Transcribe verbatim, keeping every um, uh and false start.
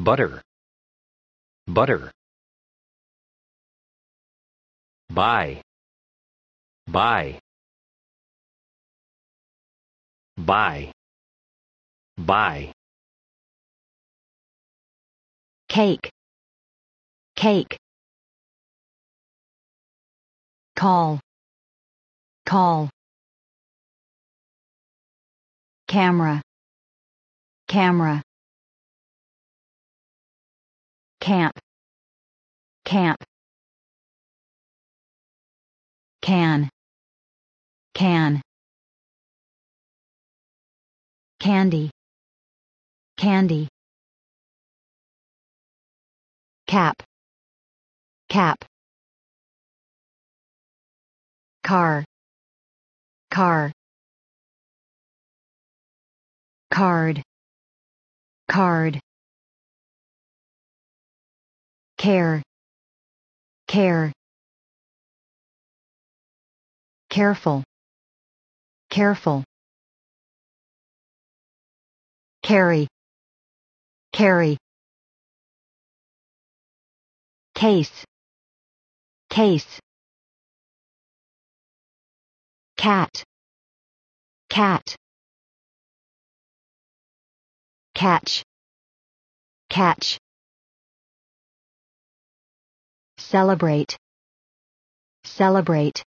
butter, butter. Buy, buy, buy, buy. Cake, cake. Call, call. Camera, camera. Camp, camp. Can, can. Candy, candy. Cap, cap. Car, car. Card, card. Care, care. Careful, careful. Carry, carry. Case, case. Cat, cat. Catch, catch. Celebrate, celebrate.